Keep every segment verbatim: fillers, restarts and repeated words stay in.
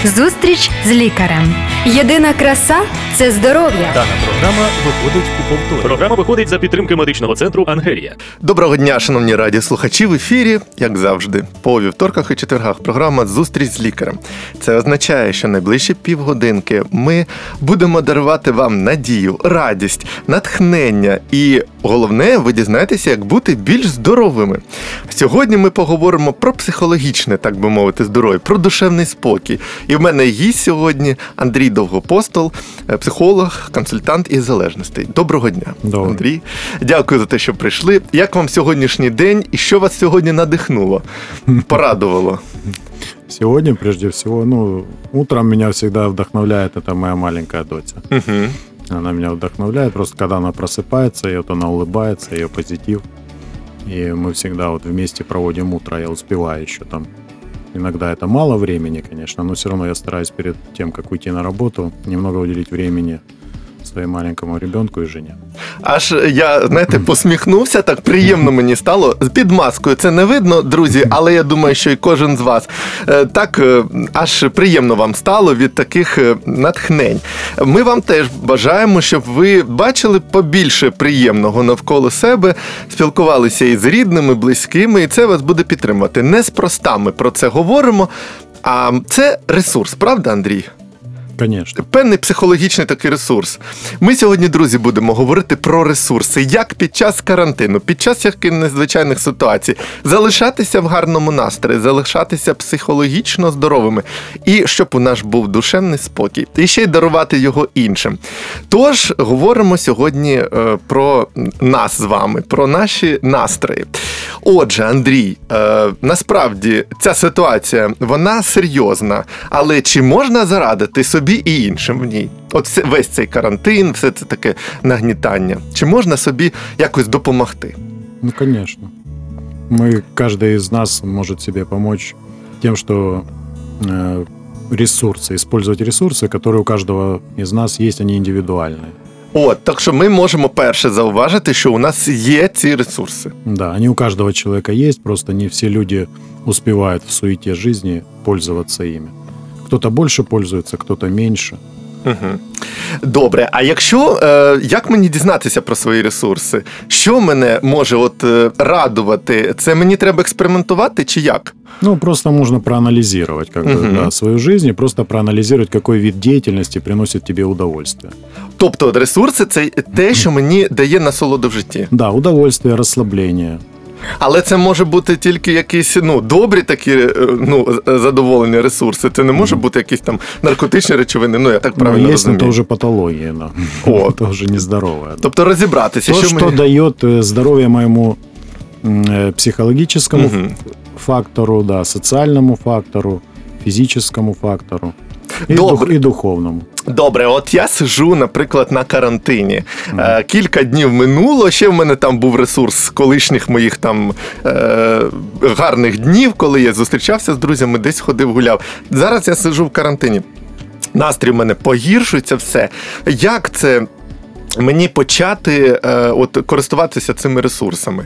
Зустріч з лікарем. Єдина краса – це здоров'я. Дана програма виходить у повторі. Програма виходить за підтримки медичного центру «Ангелія». Доброго дня, шановні радіослухачі. В ефірі, як завжди, по вівторках і четвергах програма «Зустріч з лікарем». Це означає, що найближчі півгодинки ми будемо дарувати вам надію, радість, натхнення і, головне, ви дізнаєтеся, як бути більш здоровими. Сьогодні ми поговоримо про психологічне, так би мовити, здоров'я, про душевний спокій. І в мене гість сьогодні Андрій Довгопостол, психолог, консультант із залежностей. Доброго дня, Добре. Андрій. Дякую за те, що прийшли. Як вам сьогоднішній день і що вас сьогодні надихнуло, порадувало? Сегодня, прежде всего, ну, утром меня всегда вдохновляет это моя маленькая дочь. Угу. Она меня вдохновляет, просто когда она просыпается, и вот она улыбается, ее позитив. И мы всегда вот вместе проводим утро, я успеваю еще там. Иногда это мало времени, конечно, но все равно я стараюсь перед тем, как уйти на работу, немного уделить времени своєму маленькому ребенку і жені. Аж я, знаєте, посміхнувся, так приємно мені стало. Під маскою це не видно, друзі, але я думаю, що і кожен з вас. Так, аж приємно вам стало від таких натхнень. Ми вам теж бажаємо, щоб ви бачили побільше приємного навколо себе, спілкувалися із рідними, близькими, і це вас буде підтримувати. Неспроста ми про це говоримо, а це ресурс, правда, Андрій? Конечно. Певний психологічний такий ресурс. Ми сьогодні, друзі, будемо говорити про ресурси. Як під час карантину, під час яких незвичайних ситуацій залишатися в гарному настрої, залишатися психологічно здоровими. І щоб у нас був душевний спокій. І ще й дарувати його іншим. Тож, говоримо сьогодні е, про нас з вами, про наші настрої. Отже, Андрій, е, насправді ця ситуація, вона серйозна. Але чи можна зарадити собі і іншим в ній? От все, весь цей карантин, все це таке нагнітання. Чи можна собі якось допомогти? Ну, конечно. Мы, каждый из нас может себе помочь тем, что э, ресурсы, использовать ресурсы, которые у каждого из нас есть, они индивидуальные. От, так що ми можемо перше зауважити, що у нас є ці ресурси. Да, они у каждого человека есть, просто не все люди успевают в суете жизни пользоваться ими. Кто-то больше пользуется, кто-то меньше. Угу. Добре, а якщо, е, як мені дізнатися про свої ресурси? Що мене може от, е, радувати? Це мені треба експериментувати чи як? Ну, просто можно проанализировать как бы, Мгм. да, свою жизнь, и просто проанализировать, какой вид деятельности приносит тебе удовольствие. Тобто ресурси – це те, що мені дає насолоду в житті. Да, удовольствие, расслабление. Але це може бути тільки якісь, ну, добрі такі, е, ну, задоволені ресурси. Це не може бути якісь там наркотичні речовини, ну, я так правильно Ну, есть, но розумію. это уже патология, да. О. Это уже нездоровое. Да. Тобто розібратися, То, що что мені... дает э, здоровье моему м, э, психологическому Мгм. фактору, да, социальному фактору, физическому фактору и, Добре. дух, и духовному. Добре, от я сижу, наприклад, на карантині. Е, кілька днів минуло, ще в мене там був ресурс з колишніх моїх там е, гарних днів, коли я зустрічався з друзями, десь ходив, гуляв. Зараз я сижу в карантині. Настрій в мене погіршується, все. Як це мені почати е, от, користуватися цими ресурсами?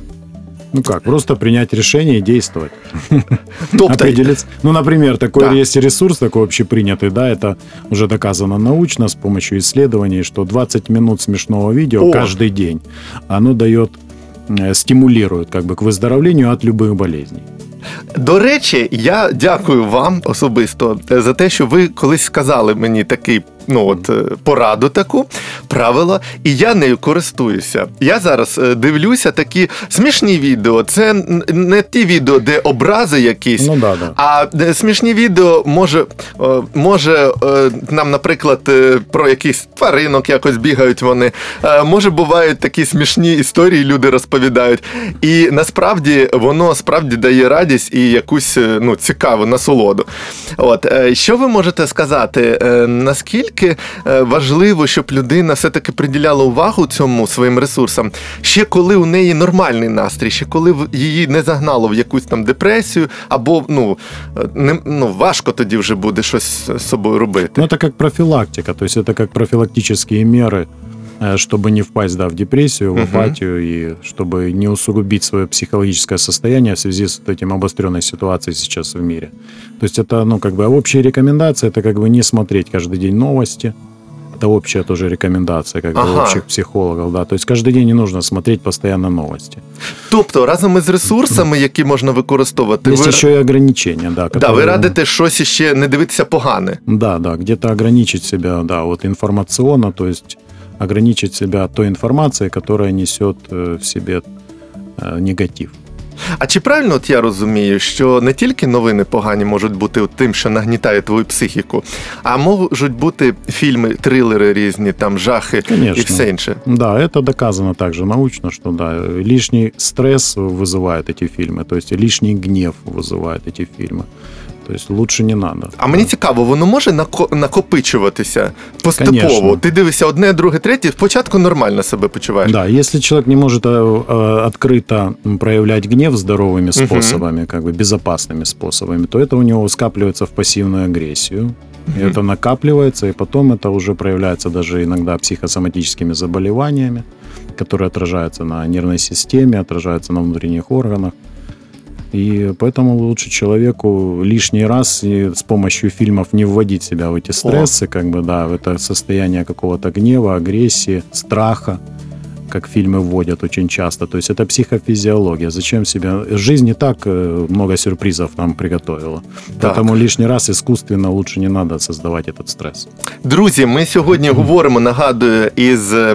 Ну как, просто принять решение и действовать. Тобто, Определиться. Ну, например, такой Да. есть ресурс, такой общепринятый, да, это уже доказано научно с помощью исследований, что двадцать минут смешного видео О. каждый день, оно дает, э, стимулирует как бы к выздоровлению от любых болезней. до речі, я дякую вам особисто за те, що ви колись сказали мені такий, ну от, е, пораду таку, правило, і я нею користуюся. Я зараз е, дивлюся такі смішні відео. Це н- не ті відео, де образи якісь, Ну да, да. а е, смішні відео може, е, може е, нам, наприклад, е, про якийсь тваринок якось бігають вони. Е, Може, бувають такі смішні історії, люди розповідають. І насправді воно справді дає радість і якусь, е, ну, цікаву насолоду. От, е, що ви можете сказати, е, наскільки е, важливо, щоб людина все-таки приділяла увагу цьому своїм ресурсам, ще коли у неї нормальний настрій, ще коли в- її не загнало в якусь там депресію, або, ну, е, не, ну, важко тоді вже буде щось з собою робити. Ну, это как профилактика, то есть это как профилактические меры э, чтобы не впасть, да, в депрессию, в Мгм. апатию, и чтобы не усугубить свое психологическое состояние в связи с вот этим обостренной ситуацией сейчас в мире. То есть это, ну, как бы общие рекомендации, это как бы не смотреть каждый день новости. Это общая тоже рекомендация, как бы Ага. общих психологов, да. То есть каждый день не нужно смотреть постоянно новости. Тобто, разом із ресурсами, які можна використовувати, Есть ви, еще и ограничения, да. да, ви которые- радите щось іще не дивитися погане. Да, да, где-то ограничить себя, да, вот информационно, то есть ограничить себя той информацией, которая несет э, в себе э, негатив. А чи правильно от я розумію, що не тільки новини погані можуть бути от тим, що нагнітає твою психіку, а можуть бути фільми, трилери різні, там жахи і Конечно. все інше? Да, это доказано также научно, что да, лишний стресс вызывает эти фильмы, то есть лишний гнев вызывает эти фильмы. То есть лучше не надо. А мені цікаво, воно може нако- накопичуватися поступово? Конечно. Ти дивишся одне, друге, третє, спочатку нормально себе почуваєш. Да, если человек не может э, э, открыто м, проявлять гнев здоровыми способами, как бы безопасными способами, то это у него скапливается в пассивную агрессию. И это накапливается, и потом это уже проявляется даже иногда психосоматическими заболеваниями, которые отражаются на нервной системе, отражаются на внутренних органах. И поэтому лучше человеку лишний раз и с помощью фильмов не вводить себя в эти стрессы, как бы, да, в это состояние какого-то гнева, агрессии, страха, как фильмы вводят очень часто. То есть это психофизиология. Зачем себе... Жизнь и так э, много сюрпризов нам приготовила. Так. Поэтому лишний раз искусственно лучше не надо создавать этот стресс. Друзі, ми сьогодні говоримо, нагадую, із е,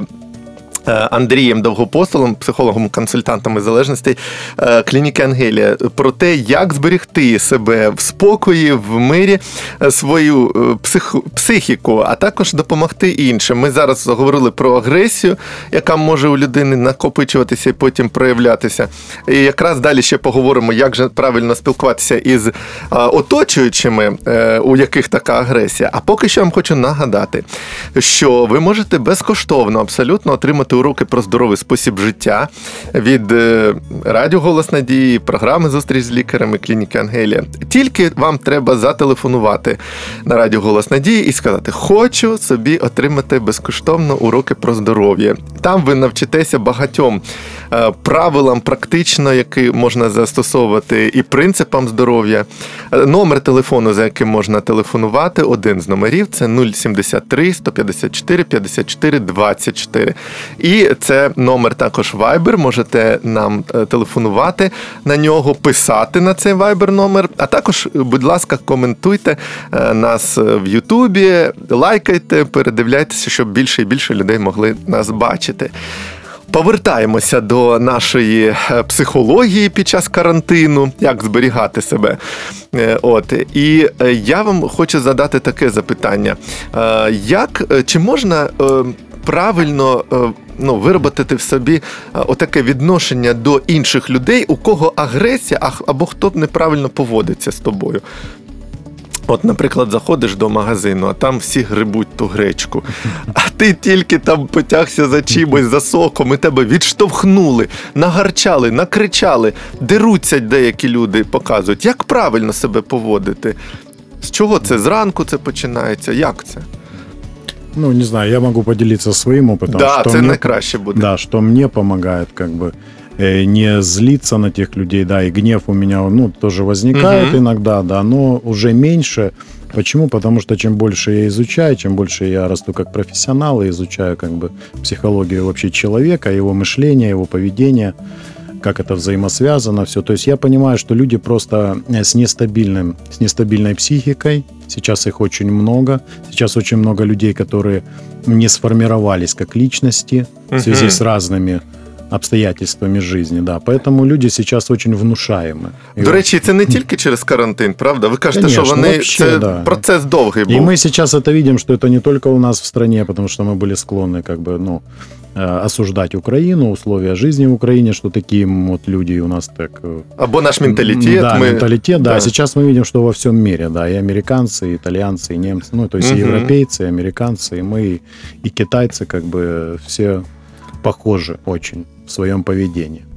Андрієм Довгопостолом, психологом-консультантом із залежностей е, клініки Ангелія, про те, як зберегти себе в спокої, в мирі, е, свою е, псих, психіку, а також допомогти іншим. Ми зараз говорили про агресію, яка може у людини накопичуватися і потім проявлятися. І якраз далі ще поговоримо, як же правильно спілкуватися із е, оточуючими, е, у яких така агресія. А поки що я вам хочу нагадати, що ви можете безкоштовно абсолютно отримати уроки про здоровий спосіб життя від е, радіо «Голос Надії», програми «Зустріч з лікарями» клініки Ангелія. Тільки вам треба зателефонувати на радіо «Голос Надії» і сказати: «Хочу собі отримати безкоштовно уроки про здоров'я». Там ви навчитеся багатьом е, правилам практично, які можна застосовувати, і принципам здоров'я. Е, Номер телефону, за яким можна телефонувати, один з номерів – це нуль сімдесят три сто п'ятдесят чотири п'ятдесят чотири двадцять чотири. І це номер також Viber, можете нам е, телефонувати на нього, писати на цей Viber номер, а також, будь ласка, коментуйте е, нас в Ютубі, лайкайте, передивляйтеся, щоб більше і більше людей могли нас бачити. Повертаємося до нашої психології під час карантину, як зберігати себе. Е, От. І е, я вам хочу задати таке запитання. Е, Як, е, чи можна е, правильно е, ну, виробити в собі е, отаке відношення до інших людей, у кого агресія, а- або хто неправильно поводиться з тобою? От, наприклад, заходиш до магазину, а там всі грибуть ту гречку, а ти тільки там потягся за чимось, за соком, і тебе відштовхнули, нагарчали, накричали, деруться деякі люди, показують. Як правильно себе поводити? З чого це? Зранку це починається? Як це? Ну, не знаю, я могу поделиться своим опытом. Да, что це мне- найкраще буде. Да, что мне помогает как бы э, не злиться на тех людей, да, и гнев у меня, ну, тоже возникает Мгм. иногда, да, но уже меньше. Почему? Потому что чем больше я изучаю, чем больше я расту как профессионал и изучаю как бы психологию вообще человека, его мышления, его поведения, как это взаимосвязано, все. То есть я понимаю, что люди просто э, с нестабильным, с нестабильной психикой, сейчас их очень много, сейчас очень много людей, которые не сформировались как личности в связи Мгм. с разными обстоятельствами жизни, да. Поэтому люди сейчас очень внушаемы. И До речі, це не тільки через карантин, правда? Ви кажете, Конечно, що вони, вообще, це да. процес довгий И був. мы сейчас это видим, что это не только у нас в стране, потому что мы были склонны как бы, ну, э, осуждать Украину, условия жизни в Украине, что такие вот люди у нас так... э, Або наш менталітет. Да, ми... менталитет, да. да. Сейчас мы видим, что во всем мире, да, и американцы, и итальянцы, и немцы, ну, то есть Мгм. и европейцы, и американцы, и мы, и, и китайцы, как бы все похожи очень в своем поведении.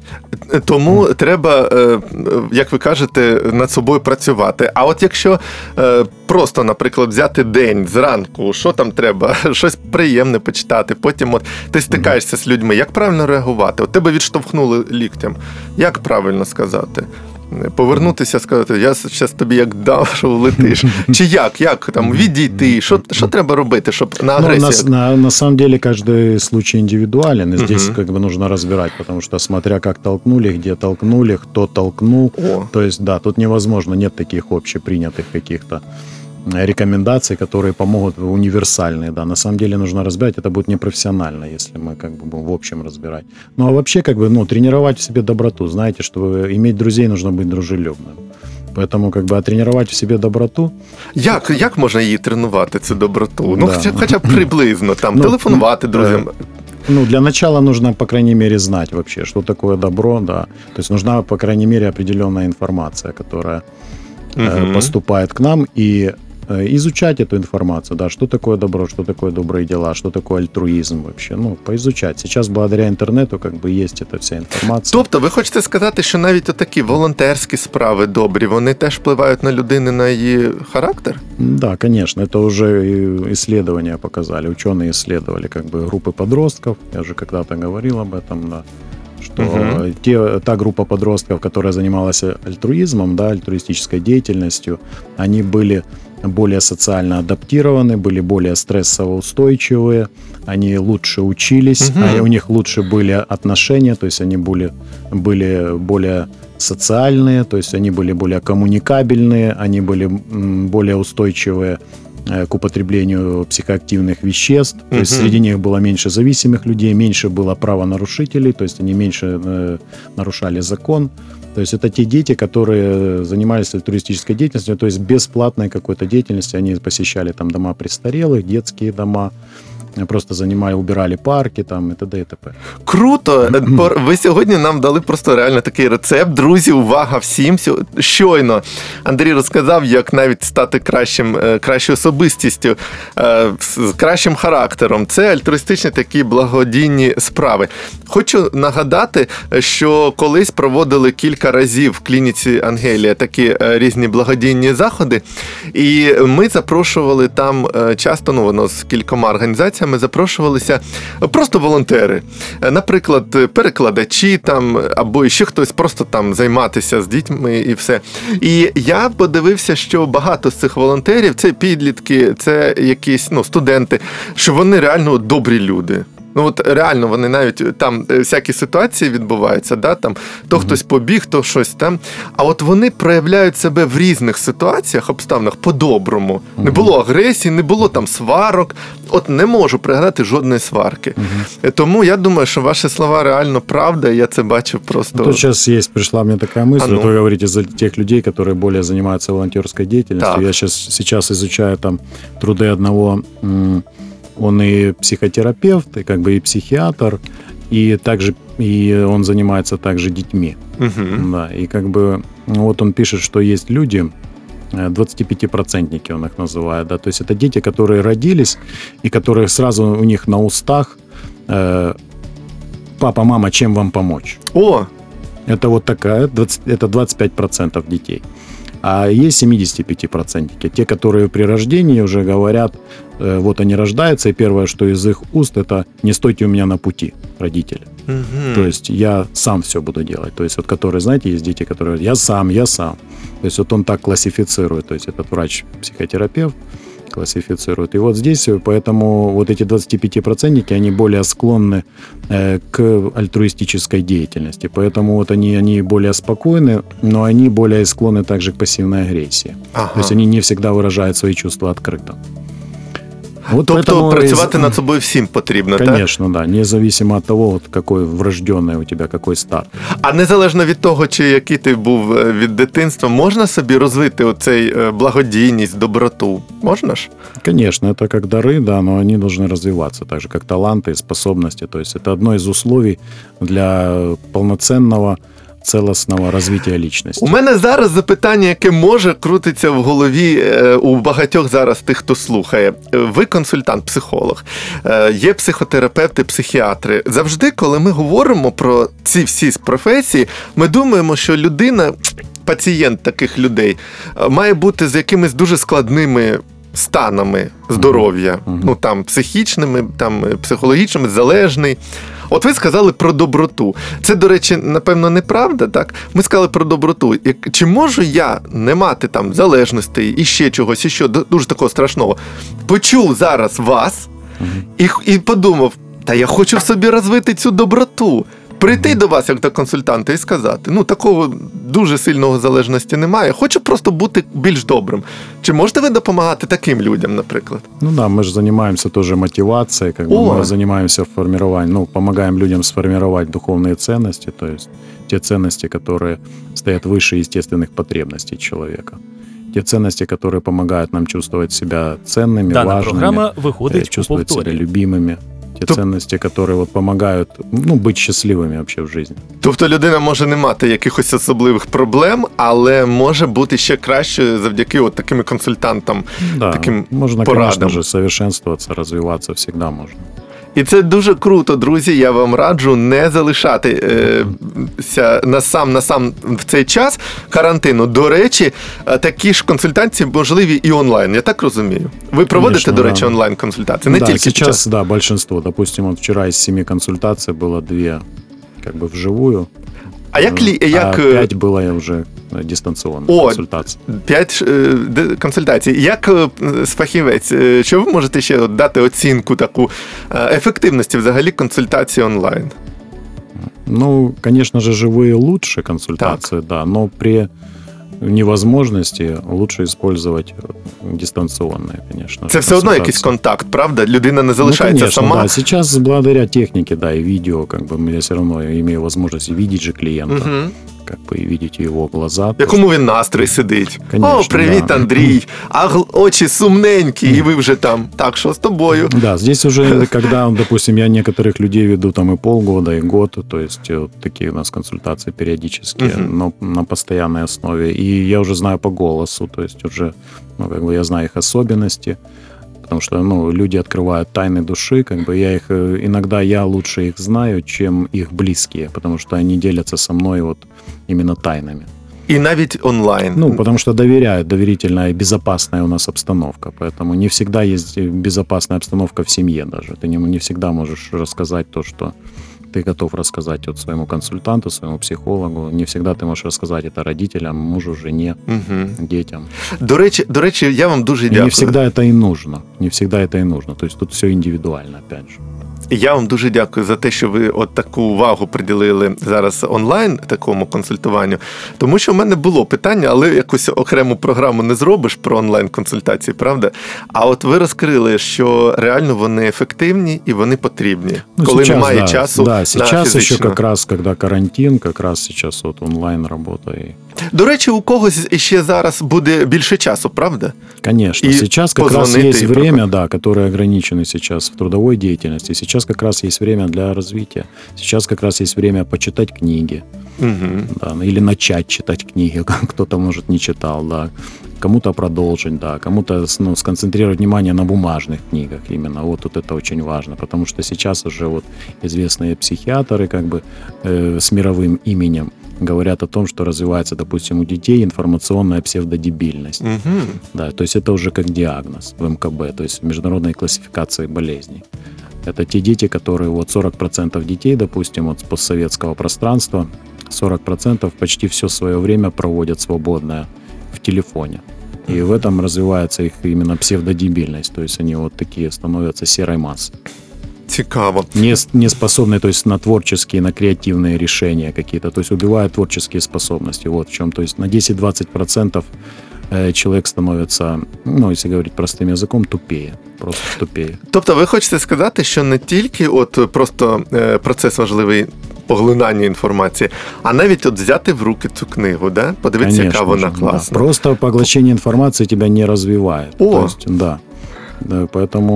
Тому треба, е, як ви кажете, над собою працювати. А от якщо е, просто, наприклад, взяти день зранку, що там треба? Щось приємне почитати, потім от ти стикаєшся з людьми, як правильно реагувати? От тебе відштовхнули ліктем. Як правильно сказати? Повернутися, сказати, я зараз тобі як дав, що влетиш. Чи як? Як там відійти? Що, що треба робити, щоб на агресію? Ну, на, на, на самом деле каждый случай индивидуален, и здесь uh-huh. как бы нужно разбирать, потому что смотря как толкнули, где толкнули, кто толкнул, О. то есть да, тут невозможно, нет таких общепринятых каких-то рекомендаций, которые помогут, универсальные, да, на самом деле нужно разбирать, это будет непрофессионально, если мы как бы будем в общем разбирать. Ну, а вообще, как бы, ну, тренировать в себе доброту, знаете, чтобы иметь друзей, нужно быть дружелюбным. Поэтому, как бы, тренувати в себе доброту. Як, як можна її тренувати, цю доброту? Ну, Да. хоча, хоча б приблизно, там, Ну, телефонувати друзям. Ну, для начала нужно, по крайней мере, знать вообще, что такое добро, да. То есть нужна, по крайней мере, определенная информация, которая э, Мгм. поступает к нам, и э, изучать эту информацию, да, что такое добро, что такое добрые дела, что такое альтруизм вообще, ну, поизучать. Сейчас, благодаря интернету, как бы, есть эта вся информация. Тобто ви хочете сказати, що навіть отакі волонтерські справи добрі, вони теж впливають на людину, на її характер? Да, конечно, это уже и исследования показали, ученые исследовали как бы группы подростков, я уже когда-то говорил об этом, да, что Мгм. те, та группа подростков, которая занималась альтруизмом, да, альтруистической деятельностью, они были более социально адаптированы, были более стрессово устойчивые, они лучше учились, Мгм. а у них лучше были отношения, то есть они были, были более социальные, то есть они были более коммуникабельные, они были м, более устойчивые э, к употреблению психоактивных веществ, то есть Мгм. среди них было меньше зависимых людей, меньше было правонарушителей, то есть они меньше э, нарушали закон. То есть это те дети, которые занимались альтруистической деятельностью, то есть бесплатной какой-то деятельностью. Они посещали там дома престарелых, детские дома, просто занимали, убирали парки там і т.д. і т.п. Круто! Пор- Ви сьогодні нам дали просто реально такий рецепт. Друзі, увага всім! Сьо- Щойно Андрій розказав, як навіть стати кращим, е, кращою особистістю, е, з кращим характером. Це альтруїстичні такі благодійні справи. Хочу нагадати, що колись проводили кілька разів в клініці Ангелія такі е, різні благодійні заходи, і ми запрошували там е, часто, ну воно з кількома організаціями, запрошувалися просто волонтери. Е, Наприклад, перекладачі там, або ще хтось просто там займатися з дітьми і все. І я подивився, що багато з цих волонтерів це підлітки, це якісь ну, студенти, що вони реально добрі люди. Ну от реально вони навіть там е, всякі ситуації відбуваються, да, там то хтось побіг, то щось там. А от вони проявляють себе в різних ситуаціях, обставинах по-доброму. Не було агресії, не було там сварок. От не можу пригадати жодної сварки. Е, Тому я думаю, що ваші слова реально правда, і я це бачив просто. Тут сейчас есть, пришла мне такая мысль, А ну. вот вы говорите за тех людей, которые более занимаются волонтерской деятельностью. Так. Я сейчас, сейчас изучаю там труды одного, м, он и психотерапевт, и как бы и психиатр, и также и он занимается также детьми. Мгм. Да, и как бы ну, вот он пишет, что есть люди, э, двадцатипятипроцентники он их называет, да, то есть это дети, которые родились, и которые сразу у них на устах э, «папа, мама, чем вам помочь?» О, Это вот такая, двадцать, это двадцать пять процентов детей. А есть семидесятипятипроцентники, те, которые при рождении уже говорят, э, вот они рождаются, и первое, что из их уст, это «не стойте у меня на пути, родители». мгм. То есть я сам все буду делать. То есть вот которые, знаете, есть дети, которые говорят «я сам, я сам». То есть вот он так классифицирует, то есть этот врач-психотерапевт классифицирует. И вот здесь, поэтому вот эти двадцатипятипроцентники, они более склонны э, к альтруистической деятельности. Поэтому вот они, они более спокойны, но они более склонны также к пассивной агрессии. Ага. То есть они не всегда выражают свои чувства открыто. Вот Тобто поэтому працювати из- над собою всім потрібно, так? Конечно, да, независимо от того, вот какой врожденный у тебя какой старт. А незалежно від того, чи який ти був е, від дитинства, можна собі розвити оцей е, благодійність, доброту? Можна ж? Конечно, это как дары, да, но они должны развиваться, так же как таланты и способности. То есть это одно из условий для полноценного целостного развития личности. У мене зараз запитання, яке може крутиться в голові е, у багатьох зараз тих, хто слухає. Ви консультант, психолог, е, є психотерапевти, психіатри. Завжди, коли ми говоримо про ці всі професії, ми думаємо, що людина, пацієнт таких людей, е, має бути з якимись дуже складними станами здоров'я, Мгм. ну там психічними, там психологічними, залежний. От ви сказали про доброту. Це, до речі, напевно, неправда, так? Ми сказали про доброту. Як- Чи можу я не мати там залежностей і ще чогось, і що дуже такого страшного? Почув зараз вас Мгм. і, і подумав, та я хочу в собі розвити цю доброту. Прийти до вас як до консультанта і сказати, ну такого дуже сильного залежності немає, хочу просто бути більш добрим. Чи можете ви допомагати таким людям, наприклад? Ну да, мы же занимаемся тоже мотивацией, как бы О! мы занимаемся формированием, ну, помогаем людям сформировать духовные ценности, то есть те ценности, которые стоят выше естественных потребностей человека. Те ценности, которые помогают нам чувствовать себя ценными, Дана важными, програма э, виходить у чувствовать себя повторі. любимыми. Те Топ- ценности, которые вот помогают, ну, быть счастливыми вообще в жизни. Тобто людина може не мати якихось особливих проблем, але може бути ще краще завдяки от таким консультантам. Да, Таким можно, порадам. конечно же, совершенствоваться, развиваться всегда можно. І це дуже круто, друзі. Я вам раджу не залишатися на сам на сам в цей час карантину. До речі, такі ж консультації можливі і онлайн. Я так розумію. Ви проводите, Конечно, до да. речі, онлайн консультації? Не да, тільки під час. сейчас, да, большинство. Допустим, вот вчера из семи консультаций было две как бы вживую, А як лі а як е, пять было уже э, дистанционно О, консультаций. п'ять е, де- консультацій? Як е, з фахівець? е, Що ви можете ще от дати оцінку таку е, ефективності взагалі консультації онлайн? Ну, конечно же, живые лучше консультации, да, но при невозможности лучше использовать дистанционные, конечно. Це же, все одно якийсь консультации. контакт, правда? Людина не залишається ну, конечно, сама. Да. Сейчас благодаря технике, да, и видео, как бы я все равно имею возможность видеть же клиента, Мгм. как бы и видеть его глаза. В якому він настрій сидить. Конечно, О, привіт, да. Андрій. А гл- очі сумненькі, і ви вже там. Так, що з тобою? Да, здесь уже, когда, допустим, я некоторых людей веду там и полгода, и год, то есть вот такие у нас консультации периодические, Мгм. но на постоянной основе. И я уже знаю по голосу, то есть уже, ну, как бы я знаю их особенности, потому что, ну, люди открывают тайны души, как бы я их, э, иногда я лучше их знаю, чем их близкие, потому что они делятся со мной вот именно тайнами. І навіть онлайн. Ну, потому что доверяют, доверительная и безопасная у нас обстановка. Поэтому не всегда есть безопасная обстановка в семье даже. Ты не, не всегда можешь рассказать то, что ты готов рассказать вот своему консультанту, своему психологу. Не всегда ты можешь рассказать это родителям, мужу, жене, Мгм. детям. До речі, до речі, я вам дуже И дякую. не всегда это и нужно. Не всегда это и нужно. То есть тут все индивидуально, опять же. Я вам дуже дякую за те, що ви от таку увагу приділили зараз онлайн такому консультуванню. Тому що в мене було питання, але якусь окрему програму не зробиш про онлайн-консультації, правда? А от ви розкрили, що реально вони ефективні і вони потрібні, Ну, коли сейчас, немає да, часу Да, на сейчас еще фізично. как раз, когда карантин, как раз сейчас вот онлайн работа. И... До речі, у когось іще зараз буде більше часу, правда? Конечно, И сейчас как раз позвонить, есть и время, да, которое ограничено сейчас в трудовой деятельности. Сейчас как раз есть время для развития. Сейчас как раз есть время почитать книги, Угу. да, или начать читать книги. Кто-то, может, не читал, да. Кому-то продолжить, да, кому-то, ну, сконцентрировать внимание на бумажных книгах именно. Вот тут это очень важно, потому что сейчас уже вот известные психиатры как бы э, с мировым именем говорят о том, что развивается, допустим, у детей информационная псевдодебильность. Угу. Да, то есть это уже как диагноз в эм ка бэ, то есть в международной классификации болезней. Это те дети, которые вот сорок процентов детей, допустим, вот с постсоветского пространства, сорок процентов почти все свое время проводят свободное в телефоне. И в этом развивается их именно псевдодебильность, то есть они вот такие становятся серой массой. Цікаво. Не, не способны, то есть на творческие, на креативные решения какие-то, то есть убивают творческие способности. Вот в чем, то есть на десять-двадцать процентов человек становится, ну, если говорить простым языком, тупее, просто тупее. Тобто ви хочете сказати, що не тільки от просто е, процес важливий поглинання інформації, а навіть от взяти в руки цю книгу, да? Подивитися, яка Конечно вона же, да. класна. Просто поглощение информации тебя не развивает. О! То есть, да. Да, поэтому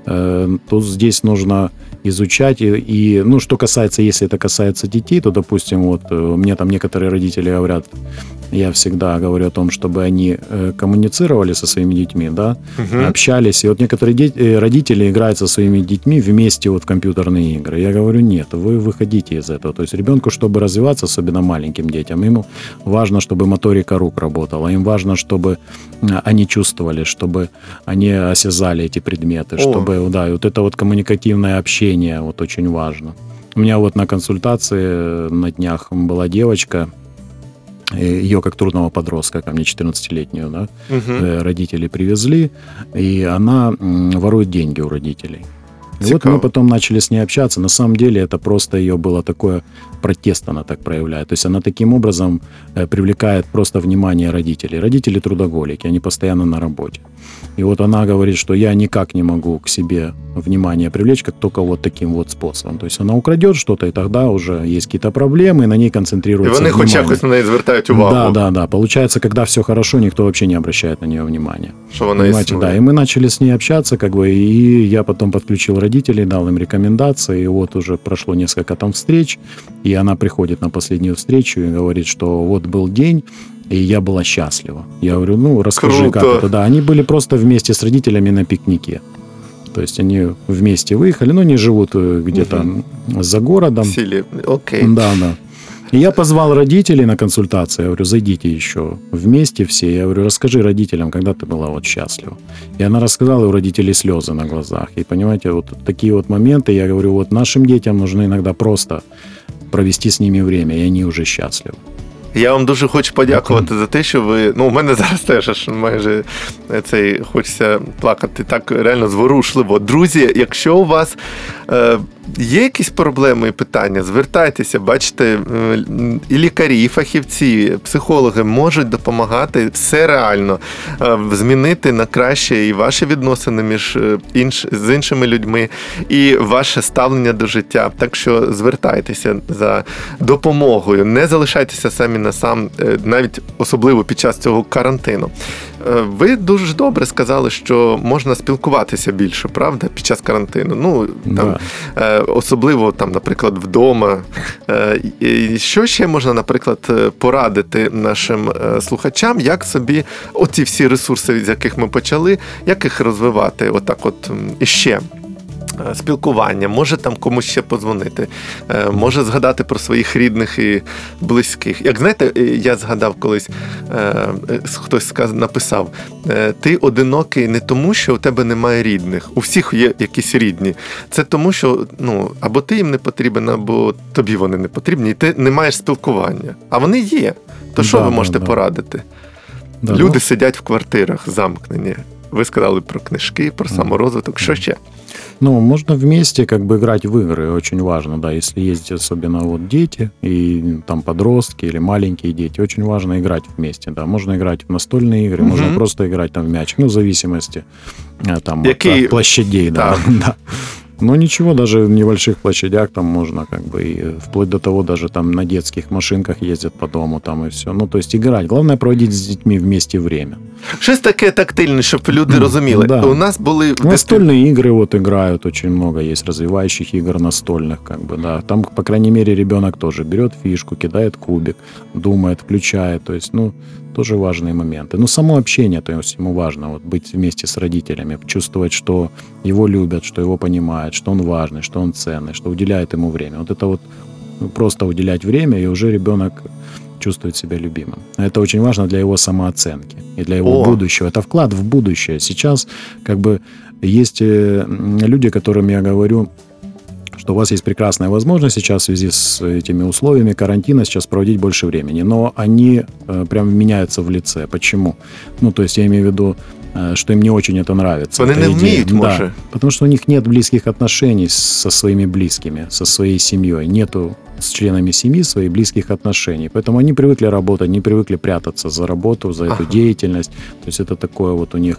э, то здесь нужно изучать. И, и, ну, что касается, если это касается детей, то, допустим, вот э, мне там некоторые родители говорят, я всегда говорю о том, чтобы они э, коммуницировали со своими детьми, да, Мгм. общались. И вот некоторые дети, э, родители играют со своими детьми вместе вот в компьютерные игры. Я говорю, нет, вы выходите из этого. То есть ребенку, чтобы развиваться, особенно маленьким детям, ему важно, чтобы моторика рук работала, им важно, чтобы э, они чувствовали, чтобы они осязали эти предметы, О. чтобы, да, и вот это вот коммуникативное общение вот очень важно. У меня вот на консультации э, на днях была девочка, ее как трудного подростка, ко мне четырнадцатилетнюю, да, Мгм. э, родители привезли, и она м, ворует деньги у родителей. И вот Цікаво. мы потом начали с ней общаться. На самом деле это просто ее было такое протест, она так проявляет. То есть она таким образом э, привлекает просто внимание родителей. Родители трудоголики, они постоянно на работе. И вот она говорит, что я никак не могу к себе внимание привлечь, как только вот таким вот способом. То есть она украдет что-то, и тогда уже есть какие-то проблемы, и на ней І концентрируется вони хоч внимание. якось на неї звертають увагу, Да, да, да. Получается, когда все хорошо, никто вообще не обращает на нее внимания. що вона Понимаете, існує. да. И мы начали с ней общаться, как бы, и я потом подключил родителей, дал им рекомендации, и вот уже прошло несколько там встреч, и она приходит на последнюю встречу и говорит, что вот был день, и я была счастлива. Я говорю, ну, расскажи, Круто. как это. Да, они были просто вместе с родителями на пикнике. То есть они вместе выехали, но они живут э, где-то за городом. Сілі. Окей. Да, да. И я позвал родителей на консультацию. Я говорю, зайдите еще вместе все. Я говорю, расскажи родителям, когда ты была вот счастлива. И она рассказала, у родителей слезы на глазах. И понимаете, вот такие вот моменты, я говорю, вот нашим детям нужно иногда просто провести с ними время, и они уже счастливы. Я вам дуже хочу подякувати за те, що ви. Ну, у мене зараз теж аж майже цей хочеться плакати так реально зворушливо. Друзі, якщо у вас е, є якісь проблеми і питання, звертайтеся, бачите, е, і лікарі, і фахівці, психологи можуть допомагати все реально е, змінити на краще і ваші відносини між е, інш, з іншими людьми, і ваше ставлення до життя. Так що звертайтеся за допомогою, не залишайтеся самі на сам, е, навіть особливо під час цього карантину. Е, Ви дуже добре сказали, що можна спілкуватися більше, правда, під час карантину. Ну, там, Да. е, особливо, там, наприклад, вдома. Е, і Що ще можна, наприклад, е, порадити нашим е, слухачам, як собі оці всі ресурси, з яких ми почали, як їх розвивати отак от м, іще? Е, Спілкування, може там комусь ще подзвонити, е, може згадати про своїх рідних і близьких. Як знаєте, е, я згадав колись, е, е, хтось сказ, написав, е, ти одинокий не тому, що у тебе немає рідних, у всіх є якісь рідні. Це тому, що ну, або ти їм не потрібен, або тобі вони не потрібні, і ти не маєш спілкування. А вони є. То що Да, ви да, можете да. порадити? Да, Люди ну, сидять в квартирах замкнені. Ви сказали про книжки, про саморозвиток. Що ще? Ну, можно вместе как бы играть в игры, очень важно, да, если есть особенно вот дети и там подростки или маленькие дети, очень важно играть вместе, да, можно играть в настольные игры, Мгм. можно просто играть там в мяч, ну, в зависимости э, там от, Какие- от площадей, да, Так. да. Но ничего, даже в небольших площадях там можно как бы и вплоть до того, даже там на детских машинках ездят по дому там и все, ну, то есть играть, главное проводить с детьми вместе время. Щось таке тактильне, щоб люди розуміли. Да. У нас були в дитин- Настольные игры вот играют, очень много есть развивающих игр настольных, как бы, да. Там, по крайней мере, ребенок тоже берет фишку, кидает кубик, думает, включает, то есть, ну, тоже важные моменты. Ну, само общение, то есть ему важно вот быть вместе с родителями, чувствовать, что его любят, что его понимают, что он важный, что он ценный, что уделяет ему время. Вот это вот ну, просто уделять время, и уже ребенок чувствует себя любимым. Это очень важно для его самооценки и для его О. будущего. Это вклад в будущее. Сейчас как бы есть э, люди, которым я говорю, что у вас есть прекрасная возможность сейчас в связи с этими условиями карантина сейчас проводить больше времени. Но они э, прям меняются в лице. Почему? Ну, то есть я имею в виду, э, что им не очень это нравится. Вони эта не идея. вміють, Да. може. Потому что у них нет близких отношений со своими близкими, со своей семьей. Нету с членами семьи своих близких отношений. Поэтому они привыкли работать, не привыкли прятаться за работу, за эту Ага. деятельность. То есть это такое вот у них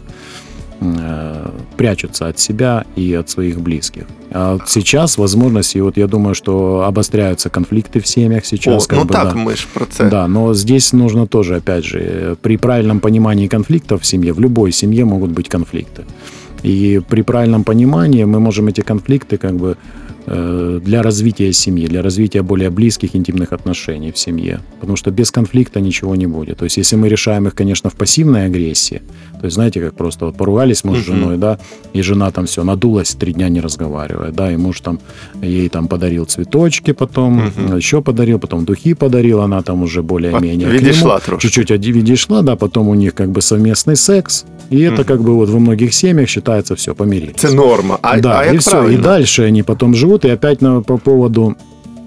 э, прячутся от себя и от своих близких. А вот сейчас возможности, вот я думаю, что обостряются конфликты в семьях О, сейчас. как ну бы, так, да. ми ж про це. Да, но здесь нужно тоже, опять же, при правильном понимании конфликтов в семье, в любой семье могут быть конфликты. И при правильном понимании мы можем эти конфликты как бы э, для развития семьи, для развития более близких интимных отношений в семье. Потому что без конфликта ничего не будет. То есть если мы решаем их, конечно, в пассивной агрессии, то есть знаете, как просто вот поругались муж с женой, да, и жена там все надулась, три дня не разговаривая, да, и муж там ей там подарил цветочки, потом uh-huh. еще подарил, потом духи подарил, она там уже более-менее відійшла трошки. Чуть-чуть відійшла, да, потом у них как бы совместный секс, и это uh-huh. как бы вот во многих семьях считается все, помирились. Это норма. А, да, а и как все, правильно? И дальше они потом живут, и опять на, по поводу,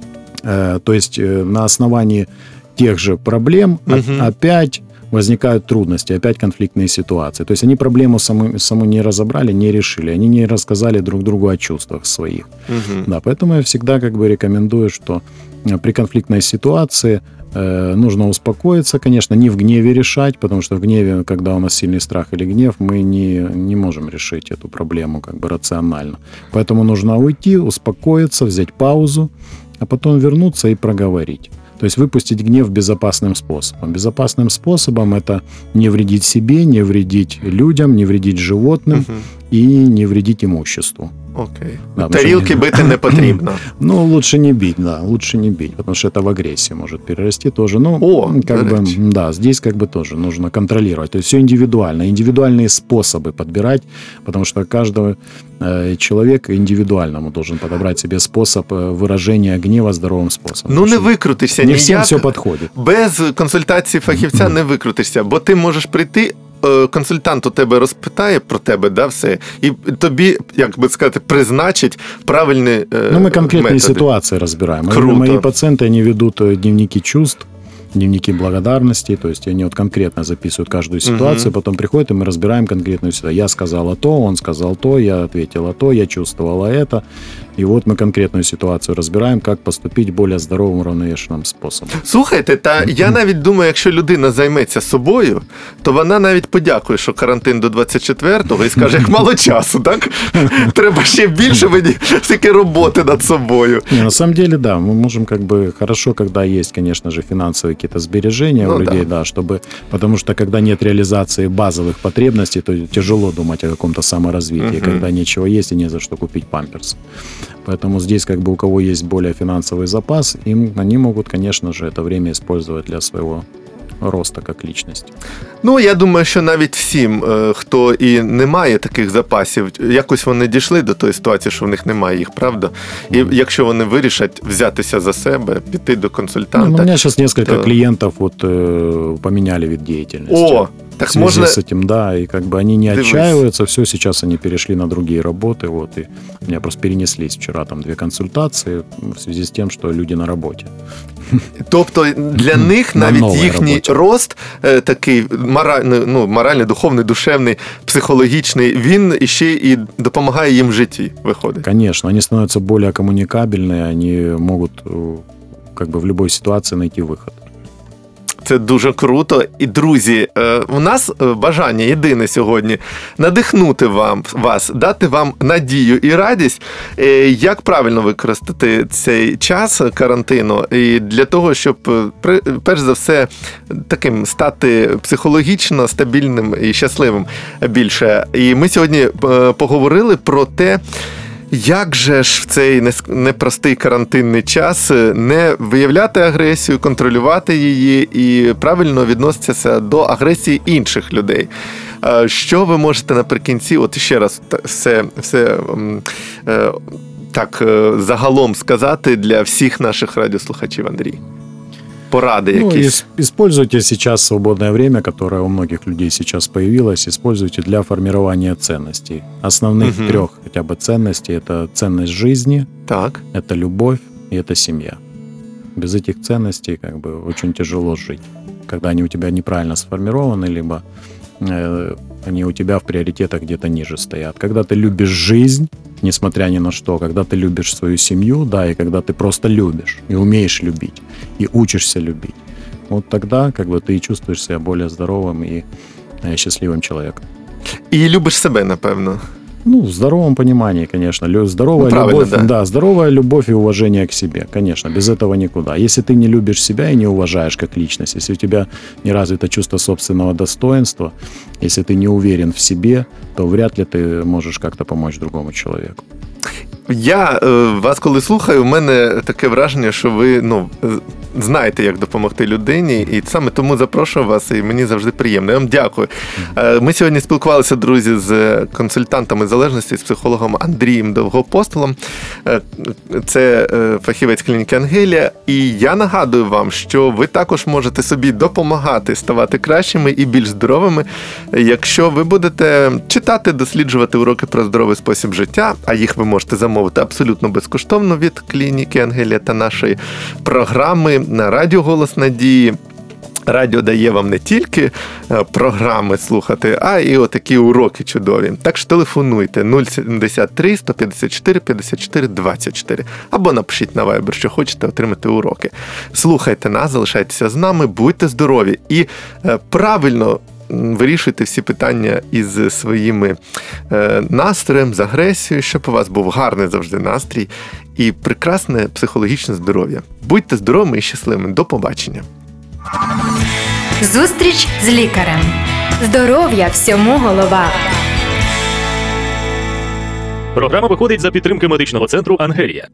э, то есть э, на основании тех же проблем uh-huh. опять возникают трудности, опять конфликтные ситуации. То есть они проблему саму, саму не разобрали, не решили, они не рассказали друг другу о чувствах своих. Угу. Да, поэтому я всегда как бы рекомендую, что при конфликтной ситуации э, нужно успокоиться, конечно, не в гневе решать, потому что в гневе, когда у нас сильный страх или гнев, мы не, не можем решить эту проблему как бы рационально. Поэтому нужно уйти, успокоиться, взять паузу, а потом вернуться и проговорить. То есть выпустить гнев безопасным способом. Безопасным способом это не вредить себе, не вредить людям, не вредить животным uh-huh. и не вредить имуществу. Окей. Да, Тарілки не... бити не потрібно. Ну, лучше не бить, да, лучше не бить, потому что это в агрессию может перерасти тоже. Ну, О, как бы, да, здесь как бы тоже нужно контролировать. То есть все индивидуально, индивидуальные способы подбирать, потому что каждый э, человек индивидуальному должен подобрать себе способ выражения гнева здоровым способом. Ну, не викрутишся не ніяк. всем все подходит. Без консультації фахівця не викрутишся, бо ти можеш прийти, консультант у тебе розпитає про тебе, да, все, і тобі, як би сказати, призначить правильні методи. Ну, мы конкретные ситуации разбираем. Круто. Мои пациенты, они ведут дневники чувств, дневники благодарности, то есть они вот конкретно записывают каждую ситуацию, угу. потом приходят, и мы разбираем конкретную ситуацию. Я сказала то, он сказал то, я ответила то, я чувствовала это. И вот мы конкретную ситуацию разбираем, как поступить более здоровым, уравновешенным способом. Слухайте, та я навіть думаю, якщо людина займеться собою, то вона навіть подякує, що карантин до двадцять четвертого, і скаже, як мало часу, так? Треба ще більше мені всякі роботи над собою. Не, на самом деле, да, мы можем как бы хорошо, когда есть, конечно же, финансовые какие-то сбережения ну, у людей, да. да, чтобы, потому что когда нет реализации базовых потребностей, то тяжело думать о каком-то саморазвитии, угу. когда нечего есть и не за что купить памперс. Поэтому здесь как бы у кого есть более финансовый запас, им, они могут, конечно же, это время использовать для своего роста как личности. Ну, я думаю, що навіть всім, хто і не має таких запасів, якось вони дійшли до тої ситуації, що в них немає їх, правда? І якщо вони вирішать взятися за себе, піти до консультанта. Ну, у меня сейчас несколько то... клиентов вот э, поменяли вид деятельности. О! Так в связи можно... с этим, да, и как бы они не Дивись. отчаиваются, все, сейчас они перешли на другие работы, вот, и у меня просто перенеслись вчера там две консультации в связи с тем, что люди на работе. Тобто для них на навіть їхній роботі. рост е, такий моральний, ну, моральний, духовний, душевний, психологічний, він іще і допомагає їм в житті, виходить. Конечно, они становятся более коммуникабельные, они могут как бы в любой ситуации найти выход. Це дуже круто. І, друзі, у нас бажання єдине сьогодні надихнути вам, вас, дати вам надію і радість, як правильно використати цей час карантину, і для того, щоб, перш за все, таким стати психологічно стабільним і щасливим більше. І ми сьогодні поговорили про те, як же ж в цей непростий карантинний час не виявляти агресію, контролювати її і правильно відноситися до агресії інших людей? Що ви можете наприкінці, от ще раз все, все так загалом сказати для всіх наших радіослухачів, Андрій? Порады ну, якісь. Используйте сейчас свободное время, которое у многих людей сейчас появилось, используйте для формирования ценностей. Основных угу. трех хотя бы ценностей – это ценность жизни, так. это любовь и это семья. Без этих ценностей как бы очень тяжело жить. Когда они у тебя неправильно сформированы, либо э, они у тебя в приоритетах где-то ниже стоят. Когда ты любишь жизнь, несмотря ни на что, когда ты любишь свою семью, да, и когда ты просто любишь и умеешь любить, и учишься любить, вот тогда как бы ты чувствуешь себя более здоровым и э, счастливым человеком. І любиш себе, напевно. Ну, в здоровом понимании, конечно. Лю- Здоровая Ну, правильно, любовь, да. здоровая любовь и уважение к себе, конечно, без этого никуда. Если ты не любишь себя и не уважаешь как личность, если у тебя не развито чувство собственного достоинства, если ты не уверен в себе, то вряд ли ты можешь как-то помочь другому человеку. Я е, вас коли слухаю, у мене таке враження, що ви ну, е, знаєте, як допомогти людині, і саме тому запрошую вас, і мені завжди приємно. Я вам дякую. Е, Ми сьогодні спілкувалися, друзі, з консультантами залежності, з психологом Андрієм Довгопостолом. Е, Це е, фахівець клініки Ангелія. І я нагадую вам, що ви також можете собі допомагати ставати кращими і більш здоровими, якщо ви будете читати, досліджувати уроки про здоровий спосіб життя, а їх ви можете замовити абсолютно безкоштовно від клініки Ангелія та нашої програми на Радіо Голос Надії. Радіо дає вам не тільки програми слухати, а і отакі уроки чудові. Так що телефонуйте нуль сімдесят три сто п'ятдесят чотири п'ятдесят чотири двадцять чотири або напишіть на Viber, що хочете отримати уроки. Слухайте нас, залишайтеся з нами, будьте здорові і правильно вирішуйте всі питання із своїми е, настроєм, з агресією, щоб у вас був гарний завжди настрій і прекрасне психологічне здоров'я. Будьте здоровими і щасливими. До побачення. Зустріч з лікарем. Здоров'я всьому голова. Програма виходить за підтримки медичного центру Ангелія.